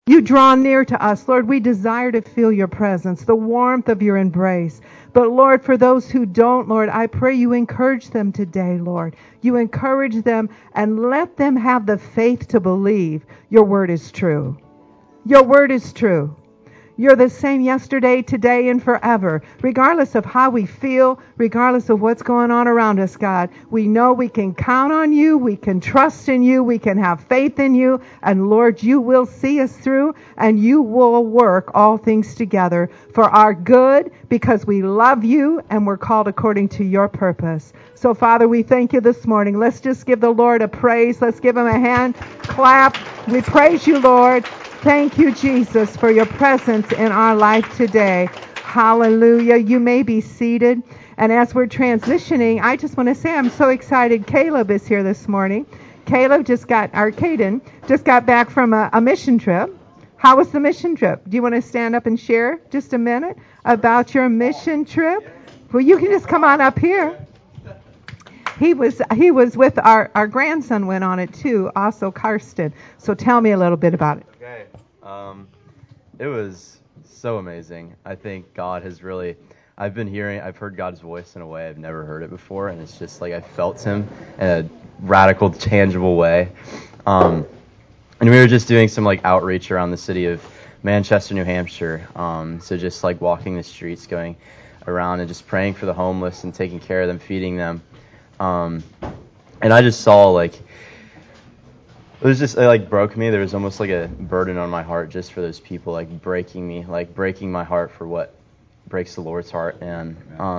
You draw near to us, Lord. We desire to feel your presence, the warmth of your embrace. But Lord, for those who don't, Lord, I pray you encourage them today, Lord. You encourage them and let them have the faith to believe your word is true. Your word is true. You're the same yesterday, today, and forever. Regardless of how we feel, regardless of what's going on around us, God, we know we can count on you, we can trust in you, we can have faith in you, and Lord, you will see us through, and you will work all things together for our good, because we love you, and we're called according to your purpose. So, Father, we thank you this morning. Let's just give the Lord a praise. Let's give him a hand clap. We praise you, Lord. Thank you, Jesus, for your presence in our life today. Hallelujah. You may be seated. And as we're transitioning, I just want to say I'm so excited. Caleb is here this morning. Caden just got back from a mission trip. How was the mission trip? Do you want to stand up and share just a minute about your mission trip? Well, you can just come on up here. He was with our grandson went on it too, also Karsten. So tell me a little bit about it. Okay. It was so amazing. I think God has really, I've heard God's voice in a way I've never heard it before, and it's just like I felt him in a radical, tangible way. And we were just doing some like outreach around the city of Manchester, New Hampshire. So just like walking the streets, going around and just praying for the homeless and taking care of them, feeding them. And I just saw like, it like broke me. There was almost like a burden on my heart just for those people, like breaking my heart for what breaks the Lord's heart. And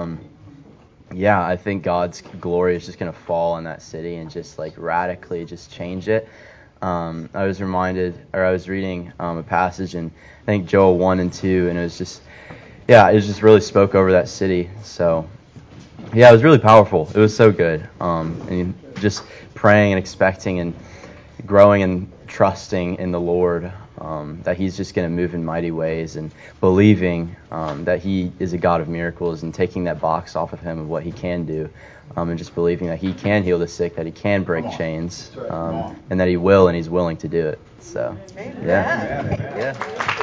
I think God's glory is just going to fall in that city and just like radically just change it. I was reading a passage in I think Joel 1 and 2, and it just really spoke over that city. So yeah, it was really powerful. It was so good. And just praying and expecting and growing and trusting in the Lord, that he's just going to move in mighty ways, and believing that he is a God of miracles, and taking that box off of him of what he can do, and just believing that he can heal the sick, that he can break chains, and that he will, and he's willing to do it. So, yeah.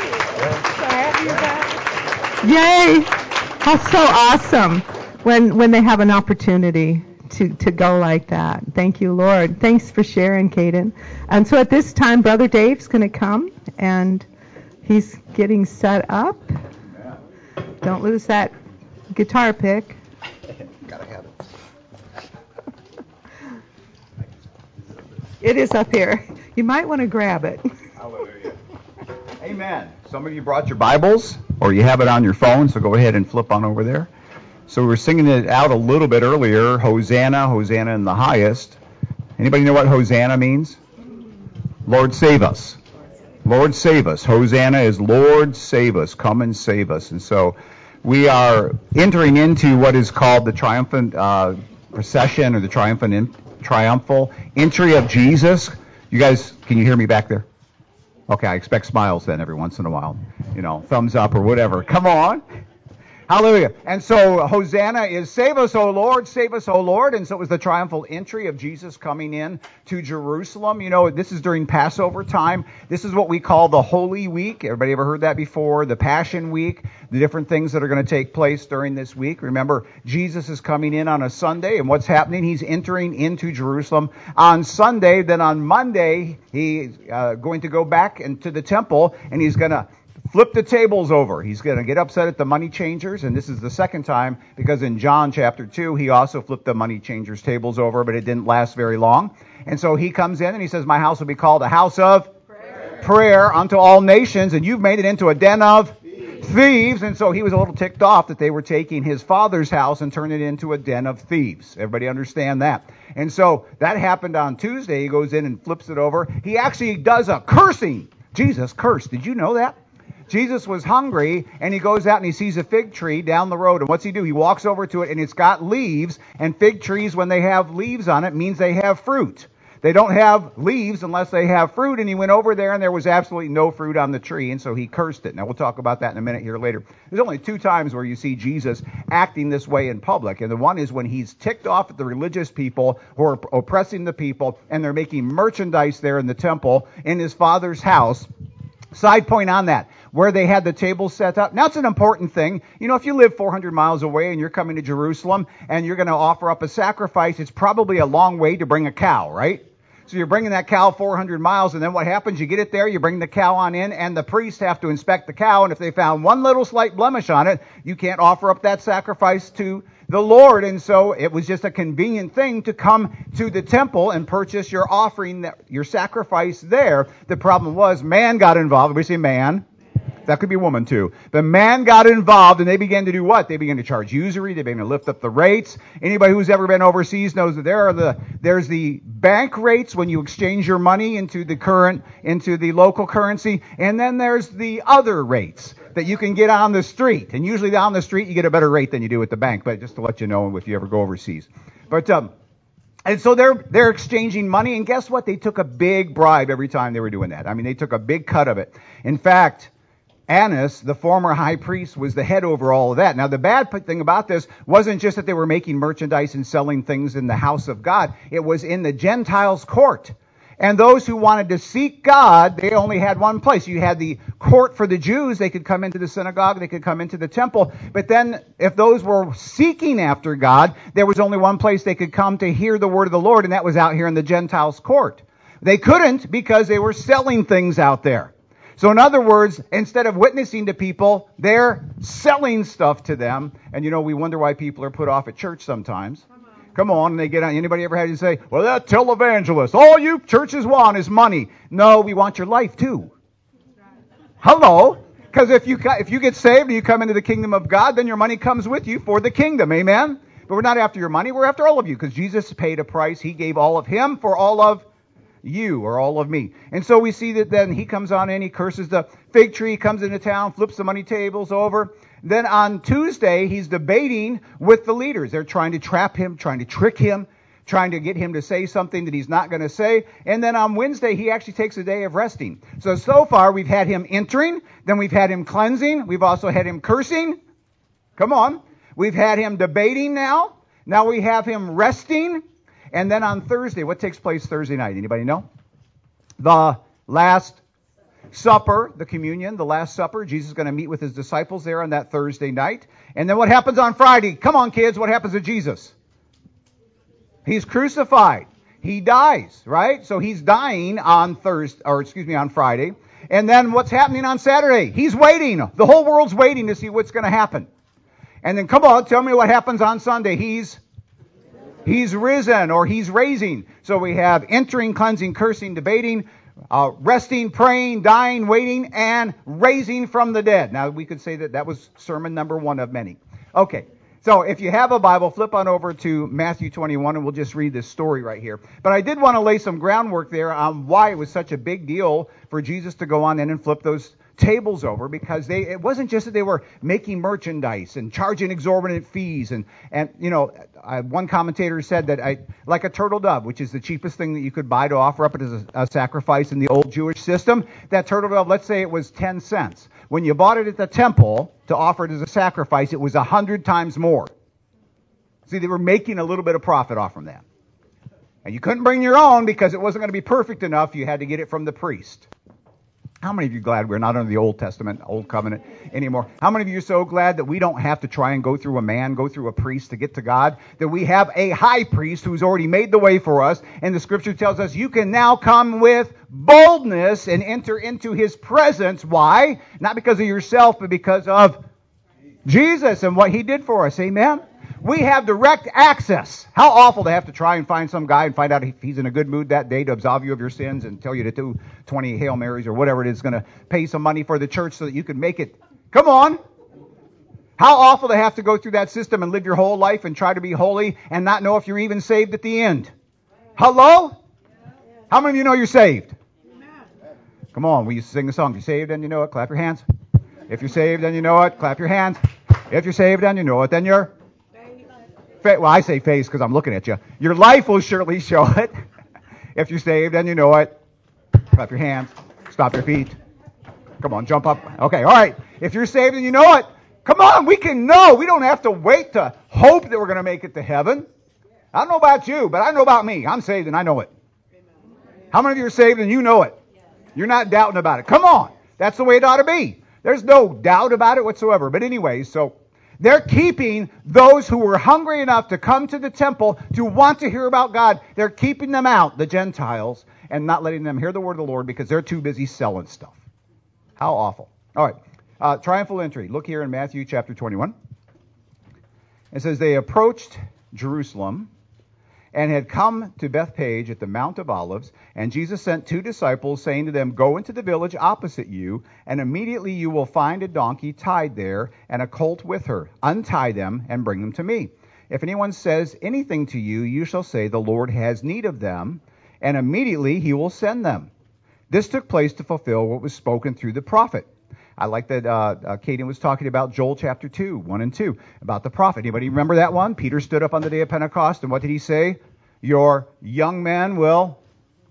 Yay! That's so awesome when they have an opportunity to go like that. Thank you, Lord. Thanks for sharing, Caden. And so at this time, Brother Dave's going to come, and he's getting set up. Don't lose that guitar pick. Gotta have it. It is up here. You might want to grab it. Hallelujah. Amen. Some of you brought your Bibles, or you have it on your phone, so go ahead and flip on over there. So we were singing it out a little bit earlier, Hosanna, Hosanna in the highest. Anybody know what Hosanna means? Lord, save us. Lord, save us. Hosanna is Lord, save us. Come and save us. And so we are entering into what is called the triumphant procession, or the triumphal entry of Jesus. You guys, can you hear me back there? Okay, I expect smiles then every once in a while. Thumbs up or whatever. Come on. Hallelujah. And so Hosanna is save us, O Lord, save us, O Lord. And so it was the triumphal entry of Jesus coming in to Jerusalem. This is during Passover time. This is what we call the Holy Week. Everybody ever heard that before? The Passion Week, the different things that are going to take place during this week. Remember, Jesus is coming in on a Sunday, and what's happening? He's entering into Jerusalem on Sunday. Then on Monday, he's going to go back into the temple, and he's going to flip the tables over. He's going to get upset at the money changers, and this is the second time, because in John chapter 2, he also flipped the money changers' tables over, but it didn't last very long. And so he comes in and he says, my house will be called a house of prayer unto all nations, and you've made it into a den of thieves. And so he was a little ticked off that they were taking his father's house and turning it into a den of thieves. Everybody understand that? And so that happened on Tuesday. He goes in and flips it over. He actually does a cursing. Jesus cursed. Did you know that? Jesus was hungry, and he goes out and he sees a fig tree down the road. And what's he do? He walks over to it, and it's got leaves. And fig trees, when they have leaves on it, means they have fruit. They don't have leaves unless they have fruit. And he went over there, and there was absolutely no fruit on the tree. And so he cursed it. Now, we'll talk about that in a minute here later. There's only 2 times where you see Jesus acting this way in public. And the one is when he's ticked off at the religious people who are oppressing the people, and they're making merchandise there in the temple in his father's house. Side point on that, where they had the table set up. Now, it's an important thing. You know, if you live 400 miles away and you're coming to Jerusalem and you're going to offer up a sacrifice, it's probably a long way to bring a cow, right? So you're bringing that cow 400 miles, and then what happens? You get it there, you bring the cow on in, and the priests have to inspect the cow, and if they found one little slight blemish on it, you can't offer up that sacrifice to the Lord. And so it was just a convenient thing to come to the temple and purchase your offering, your sacrifice there. The problem was man got involved. We say man. That could be a woman too. The man got involved, and they began to do what? They began to charge usury. They began to lift up the rates. Anybody who's ever been overseas knows that there's the bank rates when you exchange your money into the local currency, and then there's the other rates that you can get on the street. And usually on the street you get a better rate than you do at the bank, but just to let you know if you ever go overseas. But and so they're exchanging money, and guess what? They took a big bribe every time they were doing that. I mean, they took a big cut of it. In fact, Annas, the former high priest, was the head over all of that. Now, the bad thing about this wasn't just that they were making merchandise and selling things in the house of God. It was in the Gentiles' court. And those who wanted to seek God, they only had one place. You had the court for the Jews. They could come into the synagogue. They could come into the temple. But then if those were seeking after God, there was only one place they could come to hear the word of the Lord, and that was out here in the Gentiles' court. They couldn't because they were selling things out there. So in other words, instead of witnessing to people, they're selling stuff to them. And you know, we wonder why people are put off at church sometimes. Come on, and they get on. Anybody ever had to say, well, that televangelist, all you churches want is money. No, we want your life too. Hello? Because if you get saved and you come into the kingdom of God, then your money comes with you for the kingdom. Amen? But we're not after your money. We're after all of you, because Jesus paid a price. He gave all of him for all of you, or all of me. And so we see that then he comes on in, he curses the fig tree, comes into town, flips the money tables over. Then on Tuesday, he's debating with the leaders. They're trying to trap him, trying to trick him, trying to get him to say something that he's not going to say. And then on Wednesday, he actually takes a day of resting. So far, we've had him entering, then we've had him cleansing, we've also had him cursing. Come on. We've had him debating now. Now we have him resting. And then on Thursday, what takes place Thursday night? Anybody know? The Last Supper, the communion, the Last Supper. Jesus is going to meet with his disciples there on that Thursday night. And then what happens on Friday? Come on, kids, what happens to Jesus? He's crucified. He dies, right? So he's dying on on Friday. And then what's happening on Saturday? He's waiting. The whole world's waiting to see what's going to happen. And then come on, tell me what happens on Sunday. He's risen, or he's raising. So we have entering, cleansing, cursing, debating, resting, praying, dying, waiting, and raising from the dead. Now, we could say that was sermon number 1 of many. Okay, so if you have a Bible, flip on over to Matthew 21, and we'll just read this story right here. But I did want to lay some groundwork there on why it was such a big deal for Jesus to go on in and flip those tables over, because it wasn't just that they were making merchandise and charging exorbitant fees, and you know, one commentator said that like a turtle dove, which is the cheapest thing that you could buy to offer up as a sacrifice in the old Jewish system, that turtle dove, let's say it was 10 cents. When you bought it at the temple to offer it as a sacrifice, it was 100 times more. See, they were making a little bit of profit off from that. And you couldn't bring your own because it wasn't going to be perfect enough. You had to get it from the priest. How many of you are glad we're not under the Old Testament, Old Covenant anymore? How many of you are so glad that we don't have to try and go through a priest to get to God? That we have a high priest who's already made the way for us. And the scripture tells us you can now come with boldness and enter into his presence. Why? Not because of yourself, but because of Jesus and what he did for us. Amen? We have direct access. How awful to have to try and find some guy and find out if he's in a good mood that day to absolve you of your sins and tell you to do 20 Hail Marys or whatever it is, going to pay some money for the church so that you can make it. Come on. How awful to have to go through that system and live your whole life and try to be holy and not know if you're even saved at the end. Hello? How many of you know you're saved? Come on, we used to sing the song. If you're saved and you know it, clap your hands. If you're saved and you know it, clap your hands. If you're saved and you know it, then you're... Well, I say face because I'm looking at you. Your life will surely show it. If you're saved and you know it, clap your hands, stop your feet. Come on, jump up. Okay, all right. If you're saved and you know it, come on, we can know. We don't have to wait to hope that we're going to make it to heaven. I don't know about you, but I know about me. I'm saved and I know it. How many of you are saved and you know it? You're not doubting about it. Come on. That's the way it ought to be. There's no doubt about it whatsoever. But anyway, so they're keeping those who were hungry enough to come to the temple to want to hear about God. They're keeping them out, the Gentiles, and not letting them hear the word of the Lord because they're too busy selling stuff. How awful. All right. Triumphal entry. Look here in Matthew chapter 21. It says, they approached Jerusalem and had come to Bethphage at the Mount of Olives, and Jesus sent 2 disciples, saying to them, go into the village opposite you, and immediately you will find a donkey tied there, and a colt with her. Untie them and bring them to me. If anyone says anything to you, you shall say, the Lord has need of them, and immediately he will send them. This took place to fulfill what was spoken through the prophet. I like that Caden was talking about Joel chapter 2, 1 and 2, about the prophet. Anybody remember that one? Peter stood up on the day of Pentecost, and what did he say? Your young men will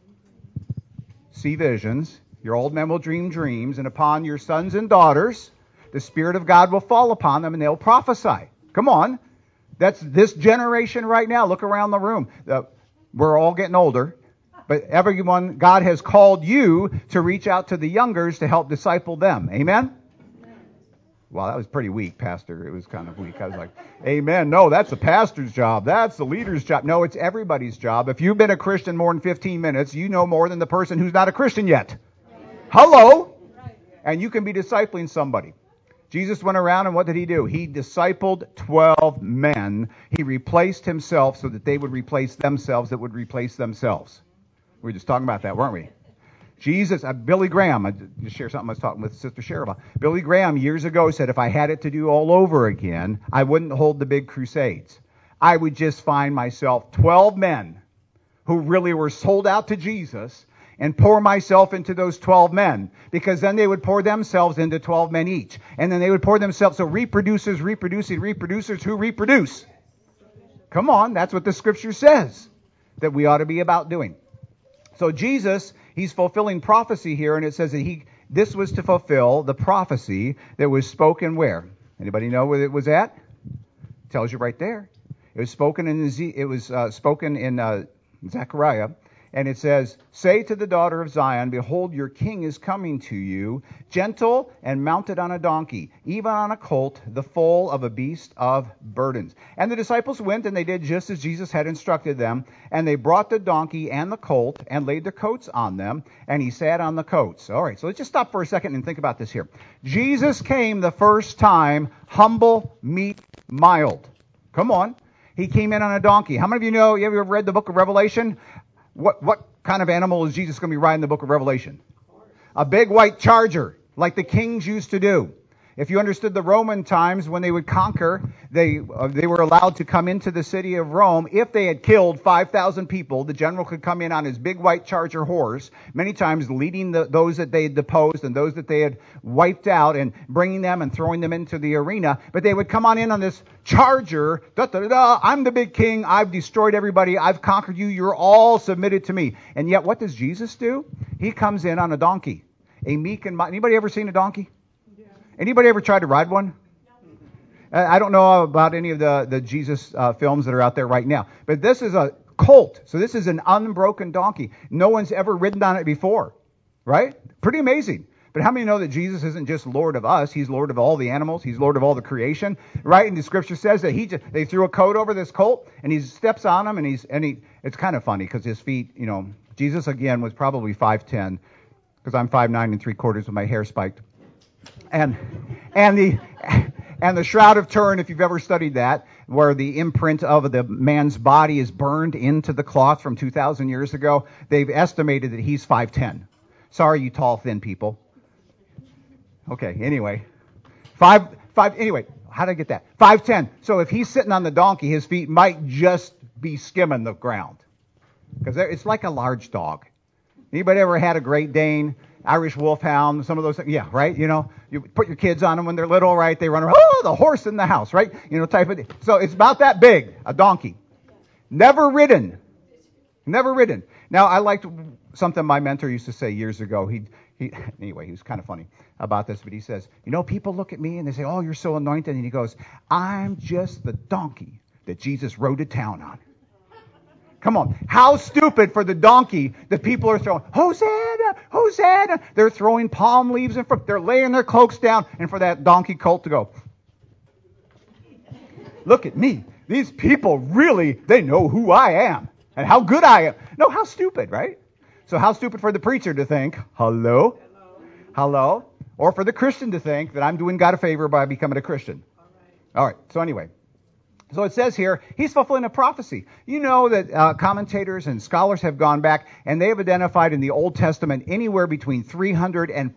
see visions, your old men will dream dreams, and upon your sons and daughters, the Spirit of God will fall upon them, and they'll prophesy. Come on. That's this generation right now. Look around the room. We're all getting older. But everyone, God has called you to reach out to the youngers to help disciple them. Amen? Well, that was pretty weak, Pastor. It was kind of weak. I was like, amen. No, that's the pastor's job. That's the leader's job. No, it's everybody's job. If you've been a Christian more than 15 minutes, you know more than the person who's not a Christian yet. Hello? And you can be discipling somebody. Jesus went around and what did he do? He discipled 12 men. He replaced himself so that they would replace themselves that would replace themselves. We were just talking about that, weren't we? Jesus, Billy Graham, I just share something I was talking with Sister Cheryl about. Billy Graham years ago said, if I had it to do all over again, I wouldn't hold the big crusades. I would just find myself 12 men who really were sold out to Jesus and pour myself into those 12 men, because then they would pour themselves into 12 men each. And then they would pour themselves, so reproducers who reproduce. Come on, that's what the scripture says that we ought to be about doing. So Jesus, he's fulfilling prophecy here, and it says that this was to fulfill the prophecy that was spoken where? Anybody know where it was at? It tells you right there. It was spoken in Zechariah, and it says, say to the daughter of Zion, behold, your king is coming to you, gentle and mounted on a donkey, even on a colt, the foal of a beast of burdens. And the disciples went, and they did just as Jesus had instructed them, and they brought the donkey and the colt, and laid their coats on them, and he sat on the coats. All right, so let's just stop for a second and think about this here. Jesus came the first time humble, meek, mild. Come on. He came in on a donkey. How many of you know, you ever read the book of Revelation? What kind of animal is Jesus going to be riding in the book of Revelation? A big white charger, like the kings used to do. If you understood the Roman times, when they would conquer, they were allowed to come into the city of Rome. If they had killed 5,000 people, the general could come in on his big white charger horse, many times leading those that they had deposed and those that they had wiped out, and bringing them and throwing them into the arena. But they would come on in on this charger. I'm the big king. I've destroyed everybody. I've conquered you. You're all submitted to me. And yet, what does Jesus do? He comes in on a donkey, a meek and mild. Anybody ever seen a donkey? Anybody ever tried to ride one? I don't know about any of the Jesus films that are out there right now. But this is a colt. So this is an unbroken donkey. No one's ever ridden on it before. Right? Pretty amazing. But how many know that Jesus isn't just Lord of us? He's Lord of all the animals. He's Lord of all the creation. Right? And the scripture says that they threw a coat over this colt, and he steps on him, and it's kind of funny because his feet, Jesus again was probably 5'10", because I'm 5'9" 3/4 with my hair spiked. And the Shroud of Turin, if you've ever studied that, where the imprint of the man's body is burned into the cloth from 2,000 years ago, they've estimated that he's 5'10". Sorry, you tall, thin people. Okay, anyway. Anyway, how did I get that? 5'10". So if he's sitting on the donkey, his feet might just be skimming the ground. Because it's like a large dog. Anybody ever had a Great Dane? Irish Wolfhound, some of those things. Yeah, right? You put your kids on them when they're little, right? They run around, the horse in the house, right? Type of thing. So it's about that big, a donkey. Never ridden. Now, I liked something my mentor used to say years ago. Anyway, he was kind of funny about this, but he says, people look at me and they say, oh, you're so anointed. And he goes, I'm just the donkey that Jesus rode to town on. Come on. How stupid for the donkey that people are throwing, Hosanna, Hosanna. They're throwing palm leaves in front. They're laying their cloaks down, and for that donkey colt to go, look at me. These people really, they know who I am and how good I am. No, how stupid, right? So how stupid for the preacher to think, hello? Hello? Or for the Christian to think that I'm doing God a favor by becoming a Christian. All right. So anyway. So it says here, he's fulfilling a prophecy. You know that commentators and scholars have gone back and they have identified in the Old Testament anywhere between 300 and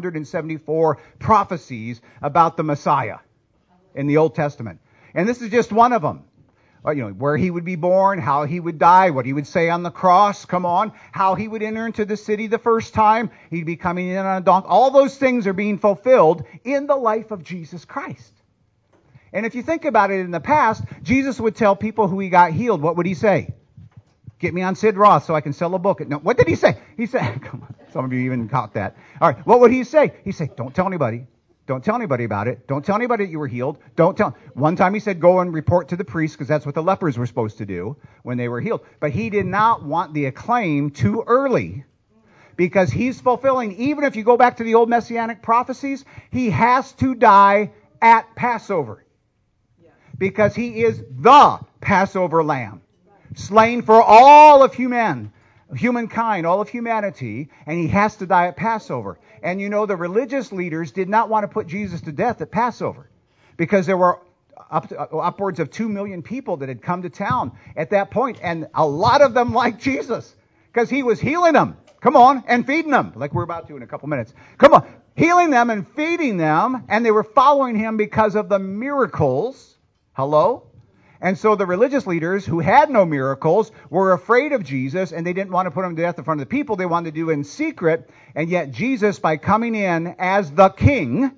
574 prophecies about the Messiah in the Old Testament. And this is just one of them. Where he would be born, how he would die, what he would say on the cross, come on, how he would enter into the city the first time, he'd be coming in on a donkey. All those things are being fulfilled in the life of Jesus Christ. And if you think about it in the past, Jesus would tell people who he got healed, what would he say? Get me on Sid Roth so I can sell a book. No, what did he say? He said, come on, some of you even caught that. All right, what would he say? He'd say, don't tell anybody. Don't tell anybody about it. Don't tell anybody that you were healed. Don't tell. One time he said, go and report to the priest, because that's what the lepers were supposed to do when they were healed. But he did not want the acclaim too early, because he's fulfilling, even if you go back to the old messianic prophecies, he has to die at Passover. Because he is the Passover lamb, slain for all of humankind, all of humanity, and he has to die at Passover. And the religious leaders did not want to put Jesus to death at Passover, because there were upwards of 2 million people that had come to town at that point, and a lot of them liked Jesus because he was healing them. Come on, and feeding them, like we're about to in a couple minutes. Come on, healing them and feeding them, and they were following him because of the miracles. Hello? And so the religious leaders who had no miracles were afraid of Jesus, and they didn't want to put him to death in front of the people. They wanted to do it in secret. And yet Jesus, by coming in as the king,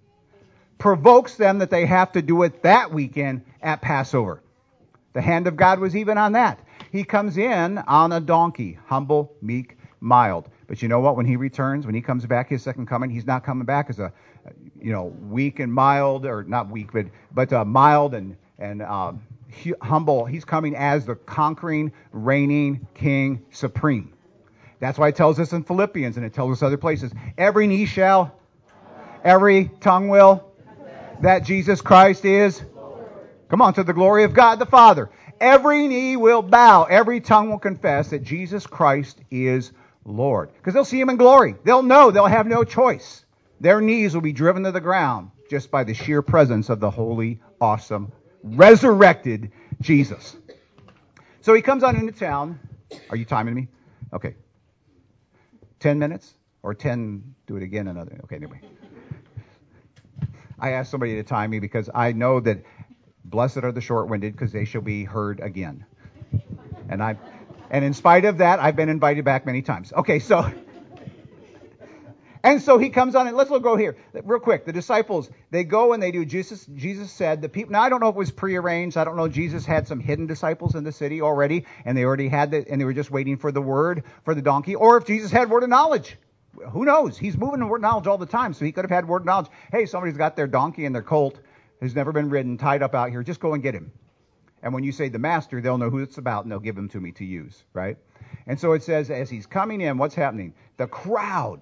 provokes them that they have to do it that weekend at Passover. The hand of God was even on that. He comes in on a donkey, humble, meek, mild. But you know what? When he returns, when he comes back, his second coming, he's not coming back as a, weak and mild, or not weak, but mild and humble. He's coming as the conquering, reigning King supreme. That's why it tells us in Philippians, and it tells us other places, every knee shall, every tongue will, that Jesus Christ is, come on, to the glory of God the Father. Every knee will bow, every tongue will confess that Jesus Christ is Lord. Because they'll see him in glory. They'll know, they'll have no choice. Their knees will be driven to the ground just by the sheer presence of the holy, awesome, resurrected Jesus. So he comes on into town. Are you timing me? Okay. 10 minutes? Or 10, do it again another. Okay, anyway. I asked somebody to time me because I know that blessed are the short-winded, because they shall be heard again. And in spite of that, I've been invited back many times. Okay, so... And so he comes on, and let's go here real quick. The disciples, they go and they do. Jesus said the people. Now I don't know if it was prearranged. I don't know. Jesus had some hidden disciples in the city already, and they already had and they were just waiting for the word for the donkey, or if Jesus had word of knowledge. Who knows? He's moving in word of knowledge all the time, so he could have had word of knowledge. Hey, somebody's got their donkey and their colt, who's never been ridden, tied up out here. Just go and get him. And when you say the master, they'll know who it's about, and they'll give him to me to use, right? And so it says, as he's coming in, what's happening? The crowd,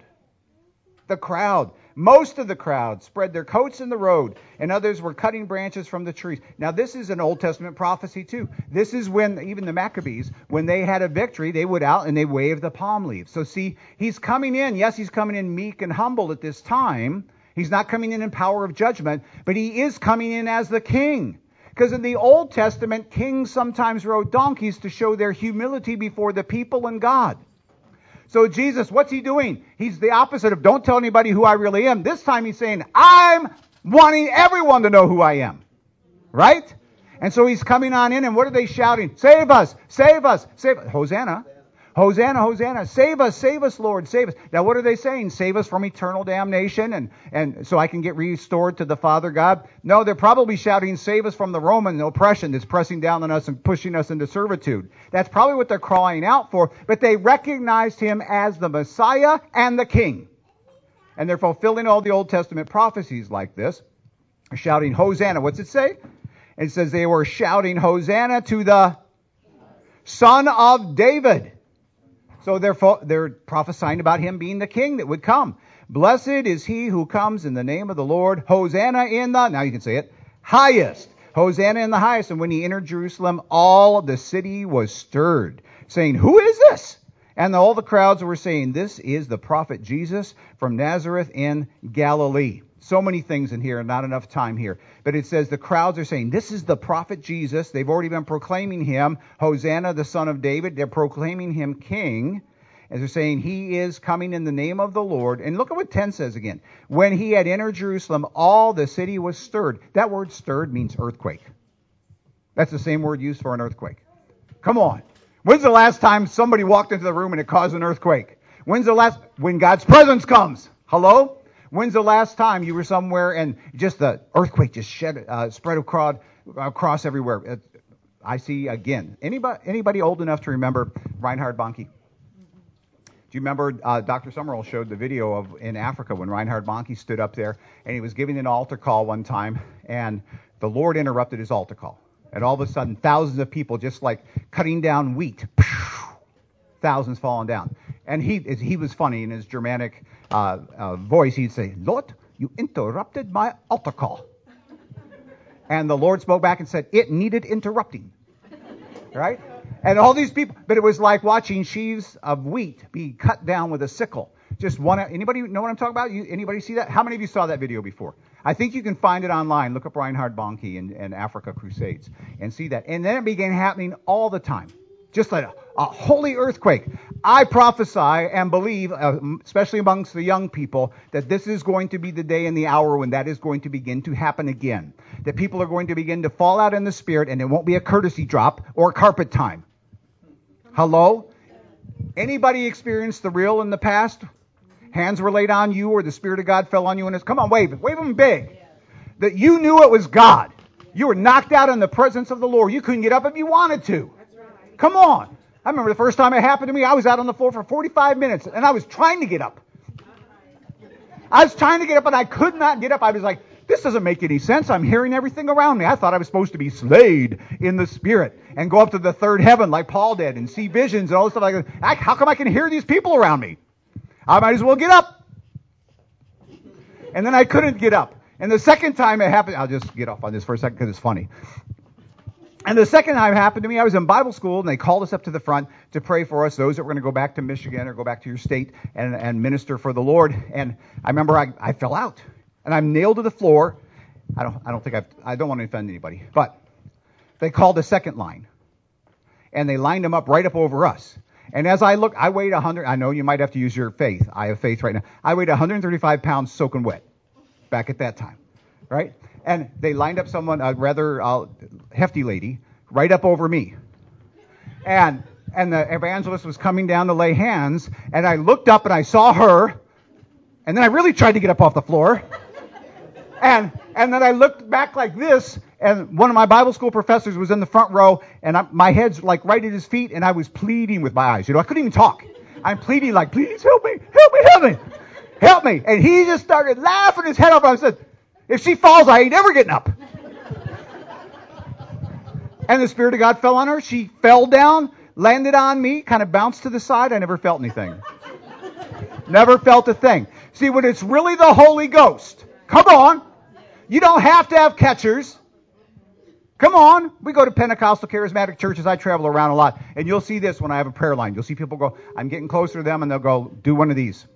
most of the crowd spread their coats in the road, and others were cutting branches from the trees. Now, this is an Old Testament prophecy, too. This is when, even the Maccabees, when they had a victory, they would out and they waved the palm leaves. So see, he's coming in. Yes, he's coming in meek and humble at this time. He's not coming in power of judgment, but he is coming in as the king. Because in the Old Testament, kings sometimes rode donkeys to show their humility before the people and God. So Jesus, what's he doing? He's the opposite of don't tell anybody who I really am. This time he's saying, I'm wanting everyone to know who I am. Right? And so he's coming on in, and what are they shouting? Save us, save us, save us. Hosanna. Hosanna, Hosanna. Save us, Lord, save us. Now what are they saying? Save us from eternal damnation and so I can get restored to the Father God? No, they're probably shouting, save us from the Roman oppression that's pressing down on us and pushing us into servitude. That's probably what they're crying out for, but they recognized him as the Messiah and the King. And they're fulfilling all the Old Testament prophecies like this. They're shouting, Hosanna. What's it say? It says they were shouting, Hosanna to the Son of David. So they're prophesying about him being the king that would come. Blessed is he who comes in the name of the Lord. Hosanna in the, now you can say it, highest. Hosanna in the highest. And when he entered Jerusalem, all of the city was stirred, saying, who is this? And all the crowds were saying, this is the prophet Jesus from Nazareth in Galilee. So many things in here, not enough time here. But it says the crowds are saying, this is the prophet Jesus. They've already been proclaiming him, Hosanna, the son of David. They're proclaiming him king. And they're saying he is coming in the name of the Lord. And look at what 10 says again. When he had entered Jerusalem, all the city was stirred. That word stirred means earthquake. That's the same word used for an earthquake. Come on. When's the last time somebody walked into the room and it caused an earthquake? When God's presence comes? Hello? When's the last time you were somewhere and just the earthquake just spread across everywhere? I see again. Anybody old enough to remember Reinhard Bonnke? Do you remember Dr. Summerall showed the video of in Africa when Reinhard Bonnke stood up there and he was giving an altar call one time and the Lord interrupted his altar call. And all of a sudden thousands of people just like cutting down wheat. Thousands falling down. And he was funny in his Germanic voice. He'd say, Lord, you interrupted my altar call. And the Lord spoke back and said, it needed interrupting. Right? And all these people, but it was like watching sheaves of wheat be cut down with a sickle. Just one. Anybody know what I'm talking about? Anybody see that? How many of you saw that video before? I think you can find it online. Look up Reinhard Bonnke and Africa Crusades and see that. And then it began happening all the time. Just like a holy earthquake. I prophesy and believe, especially amongst the young people, that this is going to be the day and the hour when that is going to begin to happen again. That people are going to begin to fall out in the Spirit and it won't be a courtesy drop or carpet time. Hello? Anybody experienced the real in the past? Hands were laid on you or the Spirit of God fell on you and it's, come on, wave it. Wave them big. That you knew it was God. You were knocked out in the presence of the Lord. You couldn't get up if you wanted to. Come on. I remember the first time it happened to me, I was out on the floor for 45 minutes and I was trying to get up. I was trying to get up and I could not get up. I was like, this doesn't make any sense. I'm hearing everything around me. I thought I was supposed to be slayed in the Spirit and go up to the third heaven like Paul did and see visions and all this stuff like that. How come I can hear these people around me? I might as well get up. And then I couldn't get up. And the second time it happened, I'll just get off on this for a second because it's funny. And the second time it happened to me, I was in Bible school, and they called us up to the front to pray for us, those that were going to go back to Michigan or go back to your state and minister for the Lord. And I remember I fell out, and I'm nailed to the floor. I don't want to offend anybody, but they called a second line, and they lined them up right up over us. And as I look, I weighed 100. I know you might have to use your faith. I have faith right now. I weighed 135 pounds soaking wet back at that time, right? And they lined up someone, a rather hefty lady, right up over me. And the evangelist was coming down to lay hands, and I looked up and I saw her, and then I really tried to get up off the floor. And then I looked back like this, and one of my Bible school professors was in the front row, and my head's like right at his feet, and I was pleading with my eyes. I couldn't even talk. I'm pleading like, please help me, help me, help me, help me. And he just started laughing his head off. I said, if she falls, I ain't ever getting up. And the Spirit of God fell on her. She fell down, landed on me, kind of bounced to the side. I never felt anything. Never felt a thing. See, when it's really the Holy Ghost, come on. You don't have to have catchers. Come on. We go to Pentecostal charismatic churches. I travel around a lot. And you'll see this when I have a prayer line. You'll see people go, I'm getting closer to them, and they'll go, do one of these.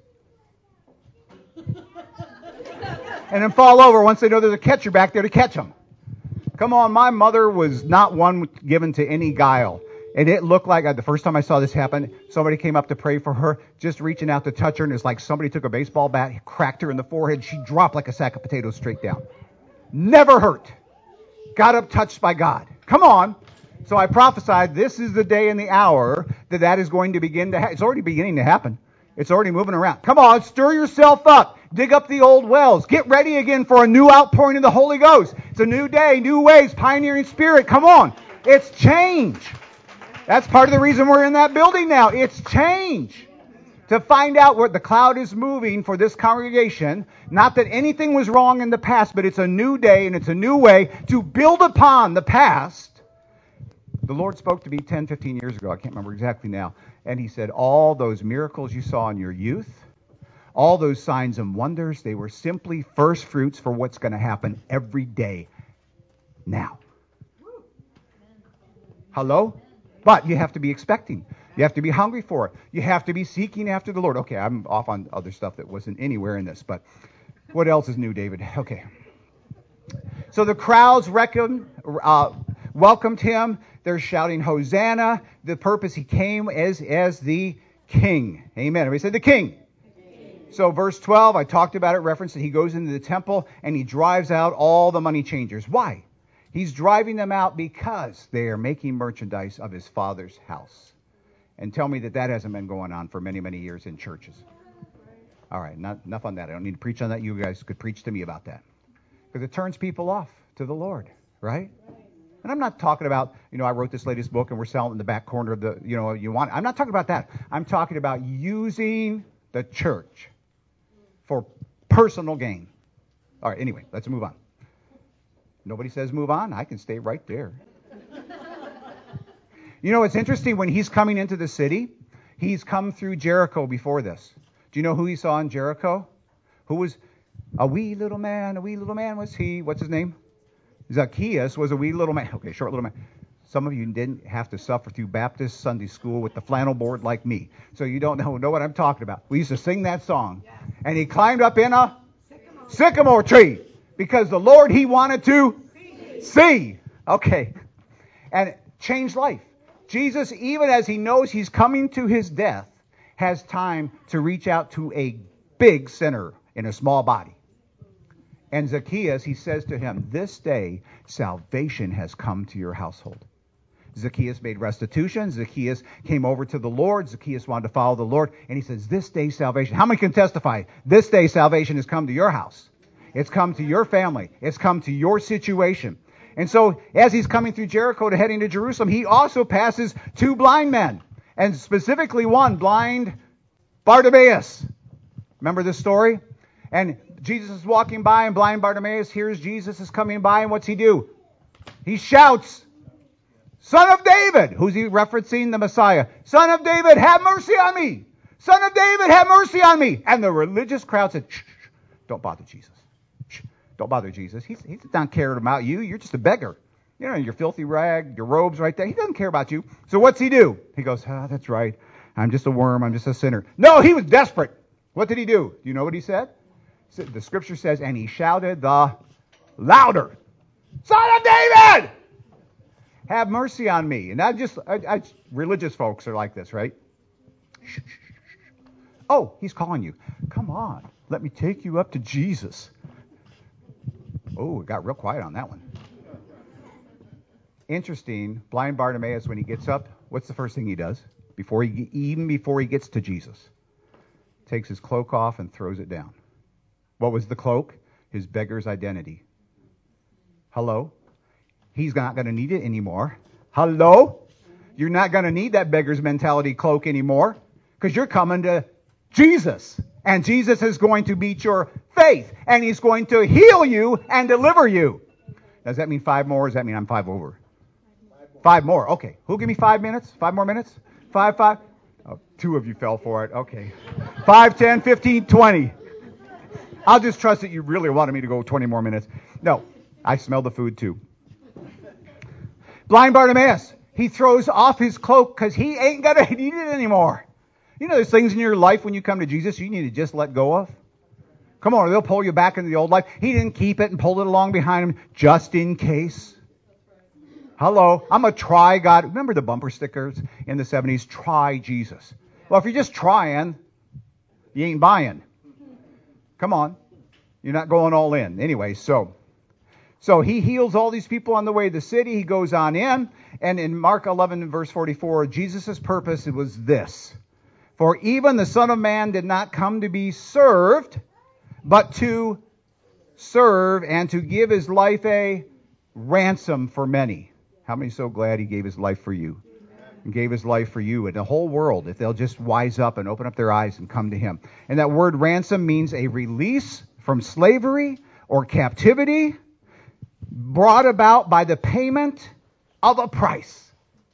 And then fall over once they know there's a catcher back there to catch them. Come on, my mother was not one given to any guile. And it looked like, the first time I saw this happen, somebody came up to pray for her, just reaching out to touch her, and it's like somebody took a baseball bat, cracked her in the forehead. She dropped like a sack of potatoes straight down. Never hurt. Got up touched by God. Come on. So I prophesied this is the day and the hour that is going to begin to happen. It's already beginning to happen. It's already moving around. Come on, stir yourself up. Dig up the old wells. Get ready again for a new outpouring of the Holy Ghost. It's a new day, new ways, pioneering spirit. Come on. It's change. That's part of the reason we're in that building now. It's change. To find out where the cloud is moving for this congregation. Not that anything was wrong in the past, but it's a new day and it's a new way to build upon the past The Lord spoke to me 10, 15 years ago. I can't remember exactly now. And he said, all those miracles you saw in your youth, all those signs and wonders, they were simply first fruits for what's going to happen every day now. Hello? But you have to be expecting. You have to be hungry for it. You have to be seeking after the Lord. Okay, I'm off on other stuff that wasn't anywhere in this, but what else is new, David? Okay. So the crowds welcomed him. They're shouting, Hosanna. The purpose he came as the king. Amen. Everybody said the king. So verse 12, I talked about it, reference that he goes into the temple and he drives out all the money changers. Why? He's driving them out because they are making merchandise of his Father's house. And tell me that hasn't been going on for many, many years in churches. All right, enough on that. I don't need to preach on that. You guys could preach to me about that. Because it turns people off to the Lord, right? And I'm not talking about, I wrote this latest book and we're selling it in the back corner of the, you want it. I'm not talking about that. I'm talking about using the church for personal gain. All right, anyway, let's move on. Nobody says move on. I can stay right there. It's interesting. When he's coming into the city, he's come through Jericho before this. Do you know who he saw in Jericho? Who was a wee little man was he. What's his name? Zacchaeus was a wee little man. Okay, short little man. Some of you didn't have to suffer through Baptist Sunday school with the flannel board like me. So you don't know what I'm talking about. We used to sing that song. And he climbed up in a sycamore tree because the Lord he wanted to see. Okay. And change life. Jesus, even as he knows he's coming to his death, has time to reach out to a big sinner in a small body. And Zacchaeus, he says to him, this day salvation has come to your household. Zacchaeus made restitution. Zacchaeus came over to the Lord. Zacchaeus wanted to follow the Lord. And he says, this day salvation. How many can testify? This day salvation has come to your house. It's come to your family. It's come to your situation. And so as he's coming through Jericho to heading to Jerusalem, he also passes two blind men. And specifically one, blind Bartimaeus. Remember this story? And Jesus is walking by, and blind Bartimaeus hears Jesus is coming by, and what's he do? He shouts, Son of David! Who's he referencing? The Messiah. Son of David, have mercy on me! Son of David, have mercy on me! And the religious crowd said, shh, don't bother Jesus. Shh, don't bother Jesus. He's not caring about you. You're just a beggar. Your filthy rag, your robe's right there. He doesn't care about you. So what's he do? He goes, that's right. I'm just a worm. I'm just a sinner. No, he was desperate. What did he do? Do you know what he said? The scripture says, and he shouted the louder, Son of David, have mercy on me. And I religious folks are like this, right? Shh, shh, shh. Oh, he's calling you. Come on, let me take you up to Jesus. Oh, it got real quiet on that one. Interesting, blind Bartimaeus, when he gets up, what's the first thing he does? Before he gets to Jesus, takes his cloak off and throws it down. What was the cloak? His beggar's identity. Hello? He's not going to need it anymore. Hello? You're not going to need that beggar's mentality cloak anymore because you're coming to Jesus. And Jesus is going to meet your faith. And he's going to heal you and deliver you. Does that mean 5 more or does that mean I'm 5 over? 5 more. Okay. Who'll give me 5 minutes? 5 more minutes? 5. Oh, 2 of you fell for it. Okay. 5, 10, 15, 20. I'll just trust that you really wanted me to go 20 more minutes. No, I smell the food too. Blind Bartimaeus, he throws off his cloak because he ain't going to need it anymore. There's things in your life when you come to Jesus you need to just let go of. Come on, they'll pull you back into the old life. He didn't keep it and pull it along behind him just in case. Hello, I'm a try God. Remember the bumper stickers in the 70s? Try Jesus. Well, if you're just trying, you ain't buying. Come on. You're not going all in. Anyway, so he heals all these people on the way to the city. He goes on in. And in Mark 11 verse 44, Jesus' purpose was this. For even the Son of Man did not come to be served, but to serve and to give his life a ransom for many. How many are so glad he gave his life for you? And gave his life for you and the whole world if they'll just wise up and open up their eyes and come to him. And that word ransom means a release from slavery or captivity brought about by the payment of a price.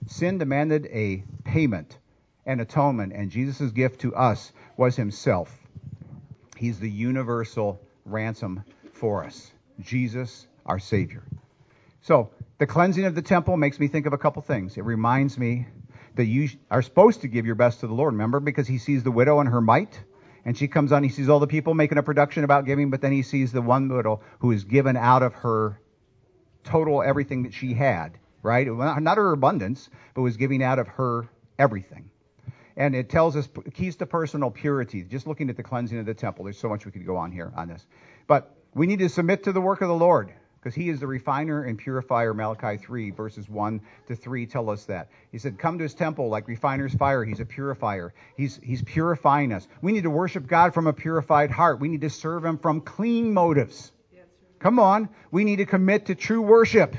Sin demanded a payment and atonement, and Jesus' gift to us was himself. He's the universal ransom for us. Jesus, our Savior. So, the cleansing of the temple makes me think of a couple things. It reminds me that you are supposed to give your best to the Lord, remember? Because he sees the widow and her mite, and she comes on, he sees all the people making a production about giving, but then he sees the one widow who is given out of her total everything that she had, right? Not her abundance, but was giving out of her everything. And it tells us keys to personal purity. Just looking at the cleansing of the temple, there's so much we could go on here on this. But we need to submit to the work of the Lord, because he is the refiner and purifier. Malachi 3, verses 1 to 3 tell us that. He said, come to his temple like refiner's fire. He's a purifier. He's purifying us. We need to worship God from a purified heart. We need to serve him from clean motives. Come on. We need to commit to true worship.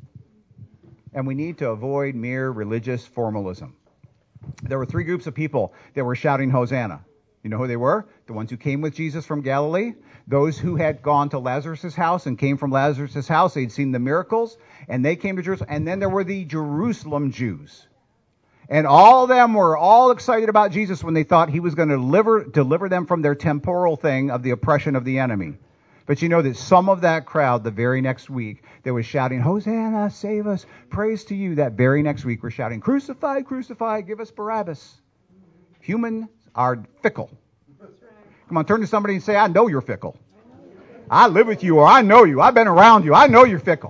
And we need to avoid mere religious formalism. There were three groups of people that were shouting Hosanna. You know who they were? The ones who came with Jesus from Galilee. Those who had gone to Lazarus' house and came from Lazarus' house. They'd seen the miracles, and they came to Jerusalem. And then there were the Jerusalem Jews. And all of them were all excited about Jesus when they thought he was going to deliver them from their temporal thing of the oppression of the enemy. But you know that some of that crowd the very next week, they was shouting, Hosanna, save us, praise to you. That very next week we're shouting, crucify, crucify, give us Barabbas. Humans are fickle. Come on, turn to somebody and say, I know you're fickle. I live with you, or I know you. I've been around you. I know you're fickle.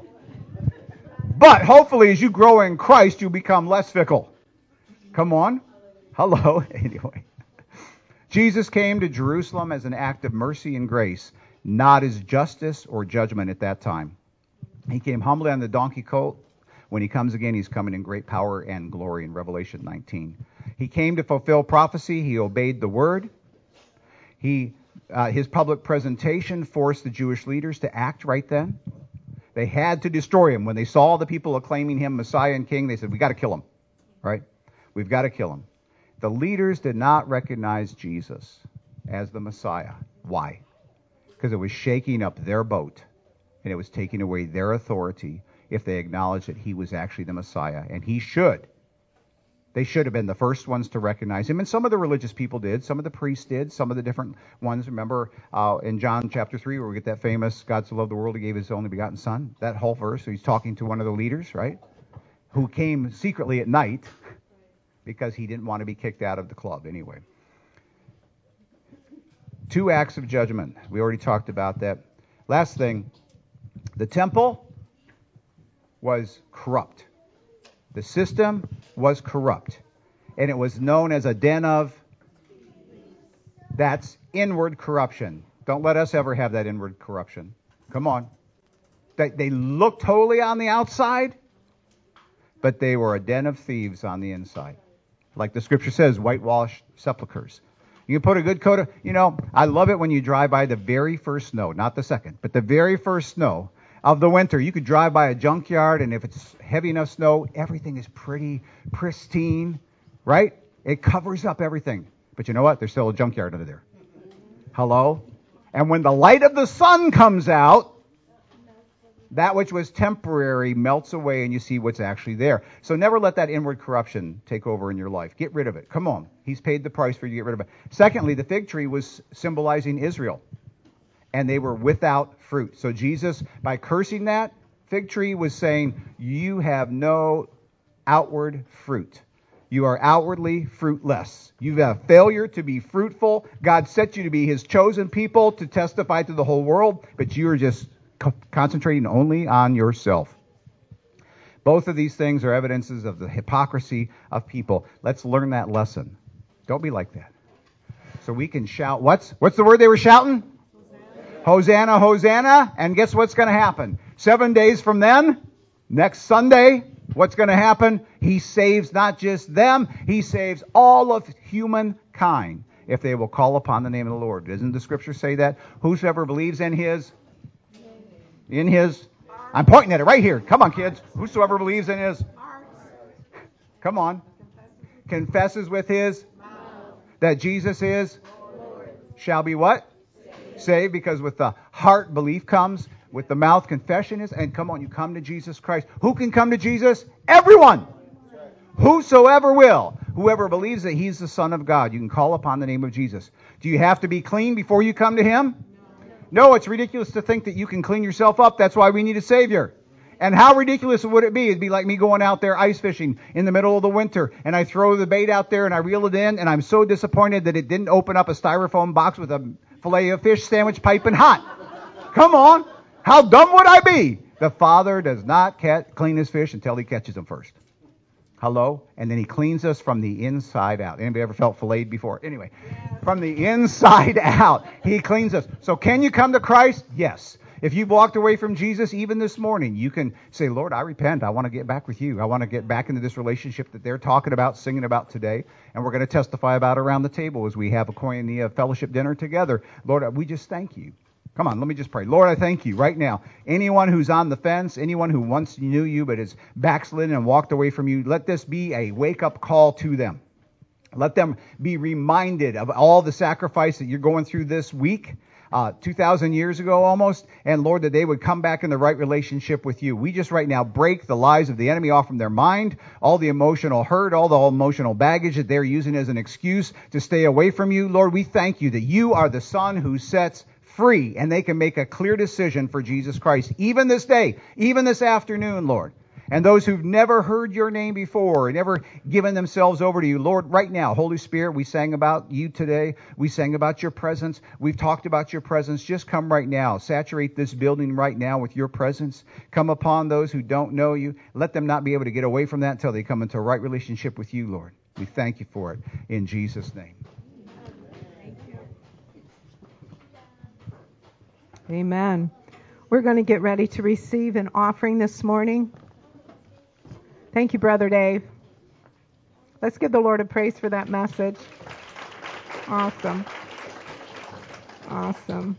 But hopefully as you grow in Christ, you become less fickle. Come on. Hello. Anyway. Jesus came to Jerusalem as an act of mercy and grace, not as justice or judgment at that time. He came humbly on the donkey colt. When he comes again, he's coming in great power and glory in Revelation 19. He came to fulfill prophecy. He obeyed the word. His public presentation forced the Jewish leaders to act right then. They had to destroy him. When they saw the people acclaiming him Messiah and King, they said, we got to kill him. Right? We've got to kill him. The leaders did not recognize Jesus as the Messiah. Why? Because it was shaking up their boat, and it was taking away their authority if they acknowledged that he was actually the Messiah. And he should. They should have been the first ones to recognize him. And some of the religious people did. Some of the priests did. Some of the different ones. Remember in John chapter 3 where we get that famous, God so loved the world, he gave his only begotten son. That whole verse. So he's talking to one of the leaders, right? Who came secretly at night because he didn't want to be kicked out of the club anyway. 2 acts of judgment. We already talked about that. Last thing. The temple was corrupt. The system was corrupt. And it was known as a den of... That's inward corruption. Don't let us ever have that inward corruption. Come on. They looked holy on the outside, but they were a den of thieves on the inside. Like the scripture says, whitewashed sepulchres. You can put a good coat of... I love it when you drive by the very first snow, not the second, but the very first snow of the winter. You could drive by a junkyard, and if it's heavy enough snow, everything is pretty pristine, right? It covers up everything. But you know what? There's still a junkyard under there. Hello? And when the light of the sun comes out, that which was temporary melts away, and you see what's actually there. So never let that inward corruption take over in your life. Get rid of it. Come on. He's paid the price for you to get rid of it. Secondly, the fig tree was symbolizing Israel, and they were without fruit. So Jesus, by cursing that fig tree, was saying, you have no outward fruit. You are outwardly fruitless. You have failure to be fruitful. God set you to be his chosen people to testify to the whole world, but you are just concentrating only on yourself. Both of these things are evidences of the hypocrisy of people. Let's learn that lesson. Don't be like that. So we can shout, what's the word they were shouting? Hosanna, Hosanna. And guess what's going to happen? 7 days from then, next Sunday, what's going to happen? He saves not just them, he saves all of humankind if they will call upon the name of the Lord. Doesn't the scripture say that? Whosoever believes in his... I'm pointing at it right here. Come on, kids. Whosoever believes in his... Come on. Confesses with his... that Jesus is... shall be what? Saved, because with the heart belief comes, with the mouth confession is, and come on, you come to Jesus Christ. Who can come to Jesus? Everyone. Whosoever will. Whoever believes that he's the Son of God. You can call upon the name of Jesus. Do you have to be clean before you come to him? No, it's ridiculous to think that you can clean yourself up. That's why we need a Savior. And how ridiculous would it be? It'd be like me going out there ice fishing in the middle of the winter, and I throw the bait out there and I reel it in, and I'm so disappointed that it didn't open up a styrofoam box with a fillet of fish sandwich piping hot. Come on. How dumb would I be? The Father does not clean his fish until he catches them first. Hello? And then he cleans us from the inside out. Anybody ever felt filleted before? Anyway, from the inside out, he cleans us. So can you come to Christ? Yes. If you've walked away from Jesus even this morning, you can say, Lord, I repent. I want to get back with you. I want to get back into this relationship that they're talking about, singing about today. And we're going to testify about around the table as we have a Koinonia fellowship dinner together. Lord, we just thank you. Come on, let me just pray. Lord, I thank you right now. Anyone who's on the fence, anyone who once knew you but is backslidden and walked away from you, let this be a wake-up call to them. Let them be reminded of all the sacrifice that you're going through this week, 2,000 years ago almost, and Lord, that they would come back in the right relationship with you. We just right now break the lies of the enemy off from their mind, all the emotional hurt, all the emotional baggage that they're using as an excuse to stay away from you. Lord, we thank you that you are the Son who sets free, and they can make a clear decision for Jesus Christ, even this day, even this afternoon, Lord. And those who've never heard your name before, never given themselves over to you, Lord, right now, Holy Spirit, we sang about you today. We sang about your presence. We've talked about your presence. Just come right now. Saturate this building right now with your presence. Come upon those who don't know you. Let them not be able to get away from that until they come into a right relationship with you, Lord. We thank you for it in Jesus' name. Amen. We're going to get ready to receive an offering this morning. Thank you, Brother Dave. Let's give the Lord a praise for that message. Awesome. Awesome.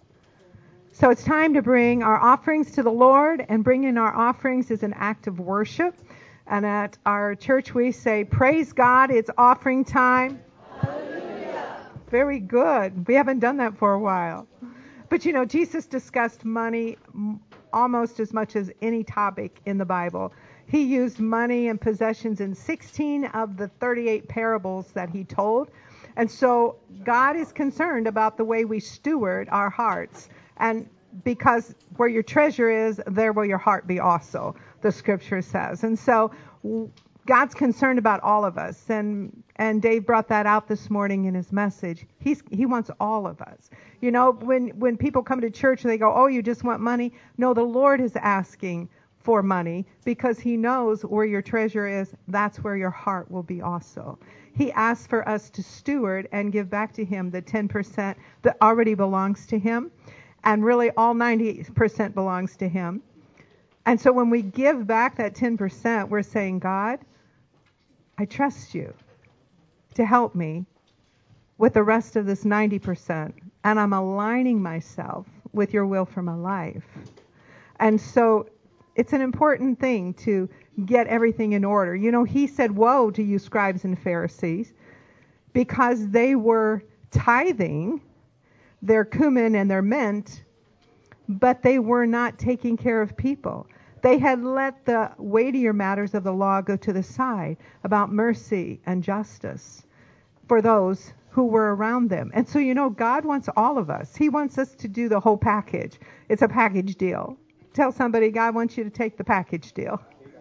So it's time to bring our offerings to the Lord, and bringing our offerings is an act of worship. And at our church we say, praise God, it's offering time. Hallelujah. Very good. We haven't done that for a while. But you know, Jesus discussed money almost as much as any topic in the Bible. He used money and possessions in 16 of the 38 parables that he told. And so God is concerned about the way we steward our hearts. And because where your treasure is, there will your heart be also, the scripture says. And so God's concerned about all of us. And Dave brought that out this morning in his message. He wants all of us. You know, when people come to church and they go, oh, you just want money? No, the Lord is asking for money because he knows where your treasure is, that's where your heart will be also. He asks for us to steward and give back to him the 10% that already belongs to him. And really all 90% belongs to him. And so when we give back that 10%, we're saying, God, I trust you to help me with the rest of this 90%. And I'm aligning myself with your will for my life. And so it's an important thing to get everything in order. You know, he said, woe to you scribes and Pharisees, because they were tithing their cumin and their mint, but they were not taking care of people. They had let the weightier matters of the law go to the side about mercy and justice for those who were around them. And so, you know, God wants all of us. He wants us to do the whole package. It's a package deal. Tell somebody, God wants you to take the package deal.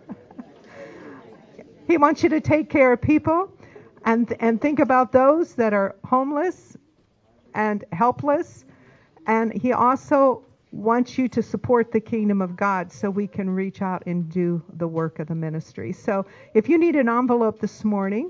He wants you to take care of people and think about those that are homeless and helpless. And he also wants you to support the kingdom of God so we can reach out and do the work of the ministry. So if you need an envelope this morning,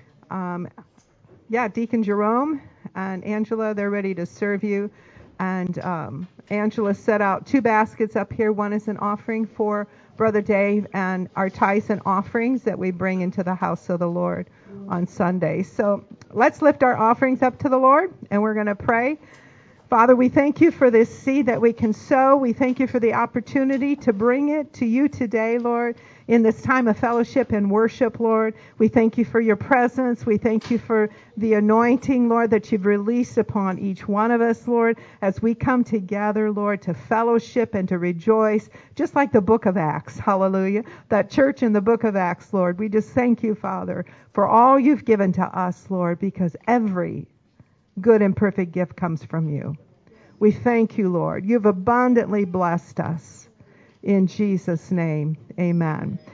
Deacon Jerome and Angela, they're ready to serve you. And Angela set out 2 baskets up here. One is an offering for Brother Dave, and our tithes and offerings that we bring into the house of the Lord on Sunday. So let's lift our offerings up to the Lord, and we're going to pray. Father, we thank you for this seed that we can sow. We thank you for the opportunity to bring it to you today, Lord, in this time of fellowship and worship, Lord. We thank you for your presence. We thank you for the anointing, Lord, that you've released upon each one of us, Lord, as we come together, Lord, to fellowship and to rejoice, just like the book of Acts. Hallelujah. That church in the book of Acts, Lord. We just thank you, Father, for all you've given to us, Lord, because every good and perfect gift comes from you. We thank you, Lord. You've abundantly blessed us. In Jesus' name, amen.